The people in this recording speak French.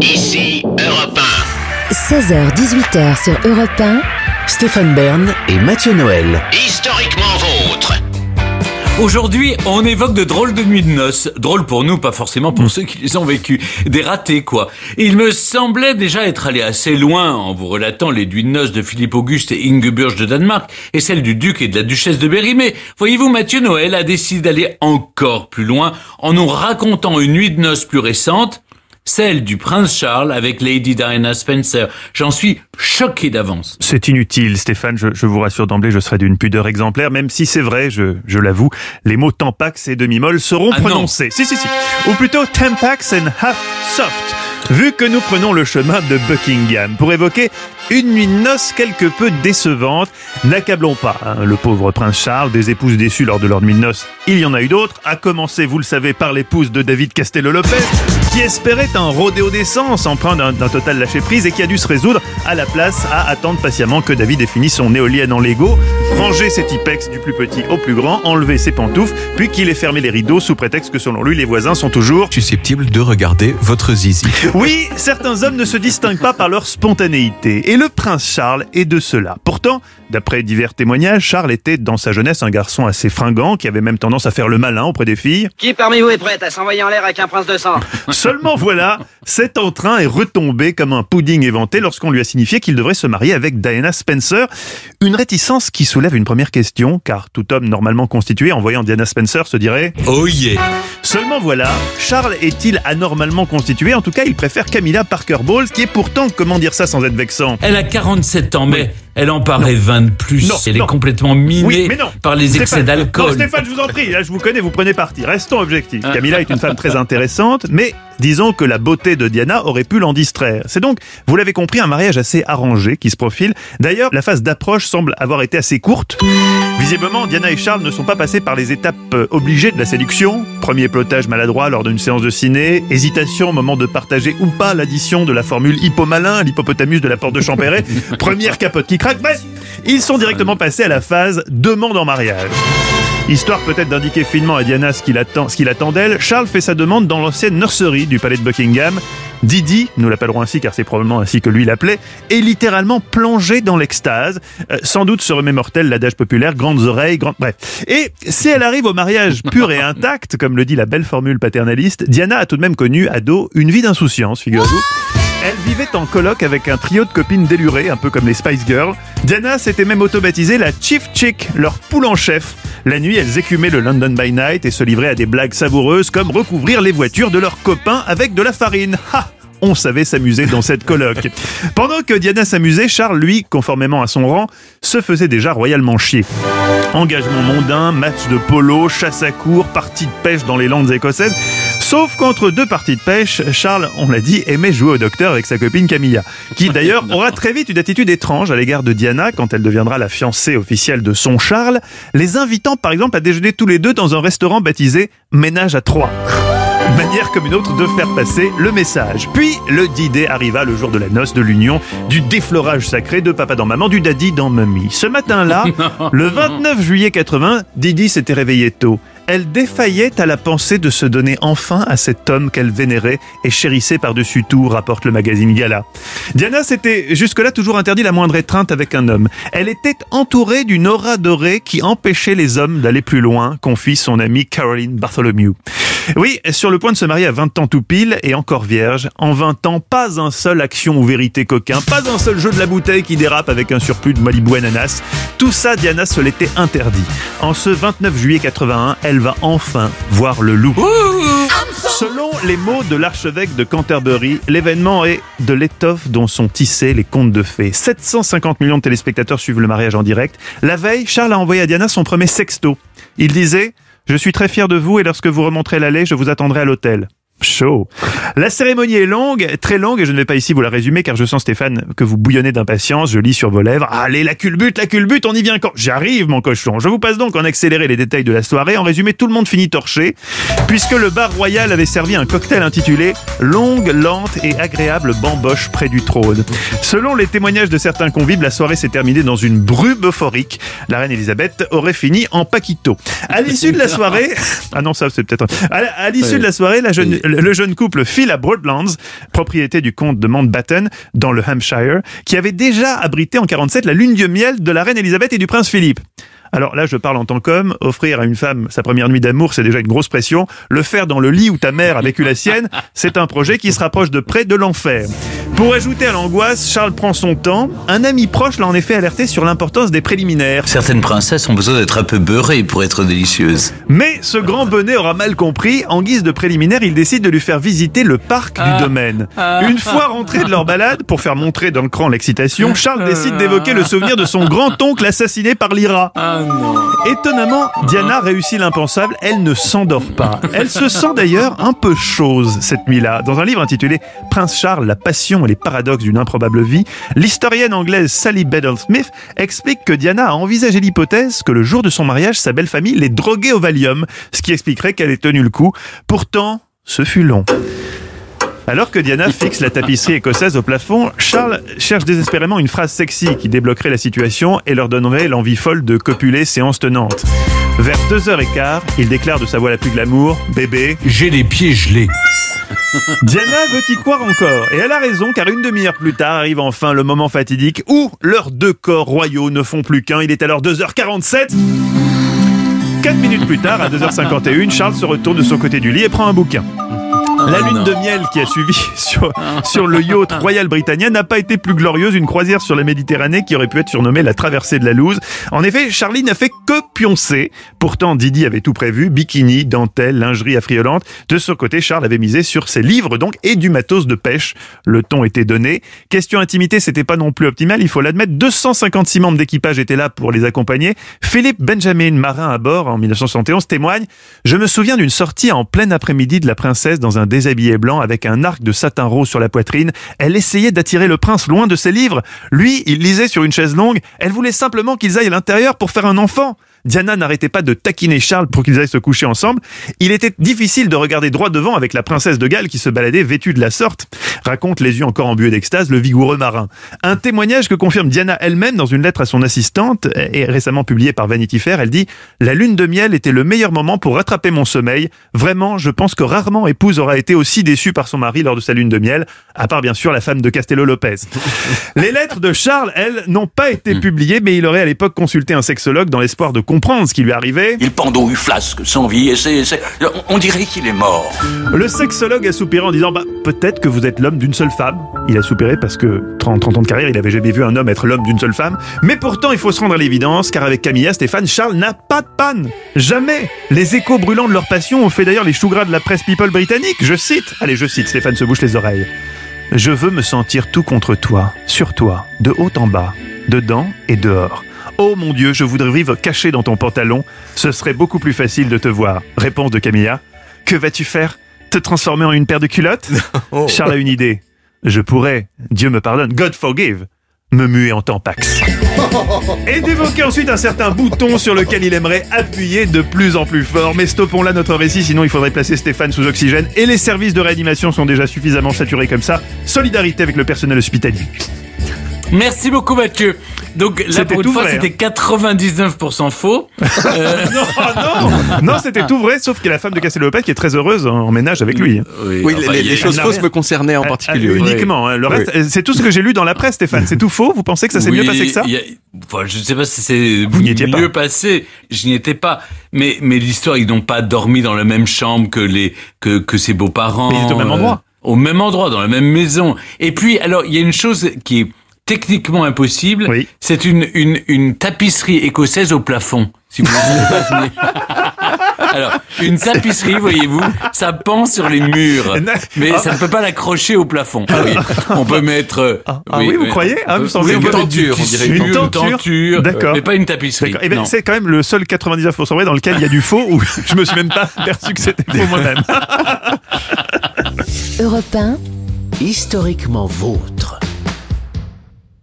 Ici Europe 1. 16h-18h sur Europe 1. Stéphane Bern et Mathieu Noël. Historiquement vôtre. Aujourd'hui, on évoque de drôles de nuits de noces. Drôles pour nous, pas forcément pour ceux qui les ont vécues. Des ratés, quoi. Il me semblait déjà être allé assez loin en vous relatant les nuits de noces de Philippe Auguste et Ingeborg de Danemark et celles du duc et de la duchesse de Berry. Mais voyez-vous, Mathieu Noël a décidé d'aller encore plus loin en nous racontant une nuit de noces plus récente, celle du prince Charles avec Lady Diana Spencer. J'en suis choqué d'avance. C'est inutile, Stéphane, je vous rassure d'emblée, je serai d'une pudeur exemplaire, même si c'est vrai, je l'avoue, les mots tampax et demi-molle seront prononcés. Si. Ou plutôt tampax and half soft. Vu que nous prenons le chemin de Buckingham pour évoquer une nuit de noces quelque peu décevante, n'accablons pas le pauvre prince Charles, des épouses déçues lors de leur nuit de noces. Il y en a eu d'autres, à commencer, vous le savez, par l'épouse de David Castello-Lopez, qui espérait un rodéo d'essence empreint d'un total lâcher-prise et qui a dû se résoudre à la place à attendre patiemment que David ait fini son éolienne en Lego, ranger ses tipex du plus petit au plus grand, enlever ses pantoufles, puis qu'il ait fermé les rideaux sous prétexte que selon lui, les voisins sont toujours susceptibles de regarder votre zizi. Oui, certains hommes ne se distinguent pas par leur spontanéité, et le prince Charles est de cela. Pourtant, d'après divers témoignages, Charles était dans sa jeunesse un garçon assez fringant, qui avait même tendance à faire le malin auprès des filles. Qui parmi vous est prête à s'envoyer en l'air avec un prince de sang? Seulement voilà, cet entrain est retombé comme un pudding éventé lorsqu'on lui a signifié qu'il devrait se marier avec Diana Spencer. Une réticence qui soulève une première question, car tout homme normalement constitué en voyant Diana Spencer se dirait « Oh yeah !» Seulement voilà, Charles est-il anormalement constitué? En tout cas, il préfère Camilla Parker Bowles, qui est pourtant, comment dire ça sans être vexant? Elle a 47 ans, mais elle en paraît 20 de plus. Elle est complètement minée par les excès d'alcool. Non, Stéphane, je vous en prie, là, je vous connais, vous prenez parti. Restons objectifs. Camilla est une femme très intéressante, mais disons que la beauté de Diana aurait pu l'en distraire. C'est donc, vous l'avez compris, un mariage assez arrangé qui se profile. D'ailleurs, la phase d'approche semble avoir été assez courte. Visiblement, Diana et Charles ne sont pas passés par les étapes obligées de la séduction. Premier plotage maladroit lors d'une séance de ciné, hésitation au moment de partager ou pas l'addition de la formule hippomalin à l'hippopotamus de la porte de Champéret, première capote qui craque. Bref, ils sont directement passés à la phase demande en mariage. Histoire peut-être d'indiquer finement à Diana ce qu'il attend d'elle, Charles fait sa demande dans l'ancienne nurserie du palais de Buckingham. Didi, nous l'appellerons ainsi car c'est probablement ainsi que lui l'appelait, est littéralement plongé dans l'extase. Sans doute se remémore-t-elle l'adage populaire, grandes oreilles, bref. Et si elle arrive au mariage pur et intact, comme le dit la belle formule paternaliste, Diana a tout de même connu, ado, une vie d'insouciance, figurez-vous. Elle vivait en coloc avec un trio de copines délurées, un peu comme les Spice Girls. Diana s'était même auto-baptisée la Chief Chick, leur poule en chef. La nuit, elles écumaient le London by Night et se livraient à des blagues savoureuses comme recouvrir les voitures de leurs copains avec de la farine. Ha! On savait s'amuser dans cette coloc. Pendant que Diana s'amusait, Charles, lui, conformément à son rang, se faisait déjà royalement chier. Engagement mondain, match de polo, chasse à courre, partie de pêche dans les Landes écossaises. Sauf qu'entre deux parties de pêche, Charles, on l'a dit, aimait jouer au docteur avec sa copine Camilla, qui d'ailleurs aura très vite une attitude étrange à l'égard de Diana quand elle deviendra la fiancée officielle de son Charles, les invitant par exemple à déjeuner tous les deux dans un restaurant baptisé Ménage à trois. Manière comme une autre de faire passer le message. Puis, le D-Day arriva le jour de la noce, de l'union, du déflorage sacré de papa dans maman, du daddy dans mamie. Ce matin-là, le 29 juillet 80, Didi s'était réveillée tôt. Elle défaillait à la pensée de se donner enfin à cet homme qu'elle vénérait et chérissait par-dessus tout, rapporte le magazine Gala. Diana s'était jusque-là toujours interdit la moindre étreinte avec un homme. Elle était entourée d'une aura dorée qui empêchait les hommes d'aller plus loin, confie son amie Caroline Bartholomew. Oui, sur le point de se marier à 20 ans tout pile et encore vierge. En 20 ans, pas un seul action ou vérité coquin, pas un seul jeu de la bouteille qui dérape avec un surplus de Malibu ananas. Tout ça, Diana se l'était interdit. En ce 29 juillet 81, elle va enfin voir le loup. Selon les mots de l'archevêque de Canterbury, l'événement est de l'étoffe dont sont tissés les contes de fées. 750 millions de téléspectateurs suivent le mariage en direct. La veille, Charles a envoyé à Diana son premier sexto. Il disait « Je suis très fier de vous et lorsque vous remonterez l'allée, je vous attendrai à l'hôtel. » Chaud. La cérémonie est longue, très longue, et je ne vais pas ici vous la résumer car je sens, Stéphane, que vous bouillonnez d'impatience. Je lis sur vos lèvres. Allez, la culbute, on y vient quand? J'arrive, mon cochon. Je vous passe donc en accéléré les détails de la soirée. En résumé, tout le monde finit torché, puisque le bar royal avait servi un cocktail intitulé Longue, lente et agréable bamboche près du trône. Selon les témoignages de certains convives, la soirée s'est terminée dans une brume euphorique. La reine Elisabeth aurait fini en paquito. À l'issue de la soirée, ah non, ça c'est peut-être. À l'issue de la soirée, le jeune couple file à Broadlands, propriété du comte de Mountbatten, dans le Hampshire, qui avait déjà abrité en 47 la lune de miel de la reine Elisabeth et du prince Philippe. Alors là, je parle en tant qu'homme. Offrir à une femme sa première nuit d'amour, c'est déjà une grosse pression. Le faire dans le lit où ta mère a vécu la sienne, c'est un projet qui se rapproche de près de l'enfer. Pour ajouter à l'angoisse, Charles prend son temps. Un ami proche l'a en effet alerté sur l'importance des préliminaires. Certaines princesses ont besoin d'être un peu beurrées pour être délicieuses. Mais ce grand bonnet aura mal compris. En guise de préliminaire, il décide de lui faire visiter le parc du domaine. Une fois rentrés de leur balade, pour faire montrer dans le cran l'excitation, Charles décide d'évoquer le souvenir de son grand-oncle assassiné par l'IRA. Étonnamment, Diana réussit l'impensable, elle ne s'endort pas. Elle se sent d'ailleurs un peu chose cette nuit-là. Dans un livre intitulé « Prince Charles, la passion et les paradoxes d'une improbable vie », l'historienne anglaise Sally Bedell-Smith explique que Diana a envisagé l'hypothèse que le jour de son mariage, sa belle famille l'ait droguée au Valium, ce qui expliquerait qu'elle ait tenu le coup. Pourtant, ce fut long. Alors que Diana fixe la tapisserie écossaise au plafond, Charles cherche désespérément une phrase sexy qui débloquerait la situation et leur donnerait l'envie folle de copuler séance tenante. Vers 2h15, il déclare de sa voix la plus glamour « Bébé, J'ai les pieds gelés. Diana veut y croire encore, et elle a raison car une demi-heure plus tard arrive enfin le moment fatidique où leurs deux corps royaux ne font plus qu'un. Il est alors 2h47. 4 minutes plus tard, à 2h51, Charles se retourne de son côté du lit et prend un bouquin. La lune de miel qui a suivi sur le yacht Royal Britannia n'a pas été plus glorieuse, une croisière sur la Méditerranée qui aurait pu être surnommée la traversée de la Louse. En effet, Charlie n'a fait que pioncer. Pourtant, Didi avait tout prévu, bikini, dentelle, lingerie affriolante. De son côté, Charles avait misé sur ses livres donc et du matos de pêche. Le ton était donné. Question intimité, c'était pas non plus optimal, il faut l'admettre. 256 membres d'équipage étaient là pour les accompagner. Philippe Benjamin, marin à bord en 1971, témoigne « Je me souviens d'une sortie en plein après-midi de la princesse dans un déshabillé blanc avec un arc de satin rose sur la poitrine. Elle essayait d'attirer le prince loin de ses livres. Lui, il lisait sur une chaise longue. Elle voulait simplement qu'ils aillent à l'intérieur pour faire un enfant. Diana n'arrêtait pas de taquiner Charles pour qu'ils aillent se coucher ensemble. Il était difficile de regarder droit devant avec la princesse de Galles qui se baladait vêtue de la sorte, raconte les yeux encore embués d'extase le vigoureux marin. Un témoignage que confirme Diana elle-même dans une lettre à son assistante et récemment publiée par Vanity Fair. Elle dit « La lune de miel était le meilleur moment pour rattraper mon sommeil. Vraiment, je pense que rarement épouse aura été aussi déçue par son mari lors de sa lune de miel, à part bien sûr la femme de Castello Lopez. » Les lettres de Charles, elles, n'ont pas été publiées, mais il aurait à l'époque consulté un sexologue dans l'espoir de comprendre ce qui lui arrivait. Il pendouille flasque sans vie et on dirait qu'il est mort. Le sexologue a soupiré en disant « peut-être que vous êtes l'homme d'une seule femme. » Il a soupiré parce que 30 ans de carrière, il avait jamais vu un homme être l'homme d'une seule femme. Mais pourtant, il faut se rendre à l'évidence, car avec Camilla, Stéphane, Charles n'a pas de panne. Jamais. Les échos brûlants de leur passion ont fait d'ailleurs les choux gras de la presse people britannique. Je cite, Stéphane se bouche les oreilles. « Je veux me sentir tout contre toi, sur toi, de haut en bas, dedans et dehors. Oh mon Dieu, je voudrais vivre caché dans ton pantalon. Ce serait beaucoup plus facile de te voir. » Réponse de Camilla. « Que vas-tu faire ? Te transformer en une paire de culottes ?» Charles a une idée. « Je pourrais, Dieu me pardonne, God forgive, me muer en tampax. » Et d'évoquer ensuite un certain bouton sur lequel il aimerait appuyer de plus en plus fort. Mais stoppons là notre récit, sinon il faudrait placer Stéphane sous oxygène. Et les services de réanimation sont déjà suffisamment saturés comme ça. Solidarité avec le personnel hospitalier. Merci beaucoup Mathieu. Donc là pour une fois c'était 99% faux. Non, c'était tout vrai, sauf que la femme de Castello Lopez qui est très heureuse en ménage avec lui. Oui, les choses fausses me concernaient en particulier. Uniquement. Le reste, c'est tout ce que j'ai lu dans la presse, Stéphane. C'est tout faux. Vous pensez que ça s'est mieux passé que ça? Je ne sais pas si c'est mieux passé. Je n'y étais pas. Mais l'histoire, ils n'ont pas dormi dans la même chambre que ses beaux-parents. Mais ils étaient au même endroit. Au même endroit, dans la même maison. Et puis, alors, il y a une chose qui est techniquement impossible, c'est une tapisserie écossaise au plafond. Si vous imaginez pas. Alors, une tapisserie, voyez-vous, ça pend sur les murs, mais ça ne peut pas l'accrocher au plafond. Oui, on peut mettre. Vous croyez? Vous semblez une tenture, on dirait une tenture, d'accord, mais pas une tapisserie. Et ben, c'est quand même le seul 99% vrai dans lequel il y a du faux, où je me suis même pas aperçu que c'était faux moi-même. Europe 1, historiquement vôtre.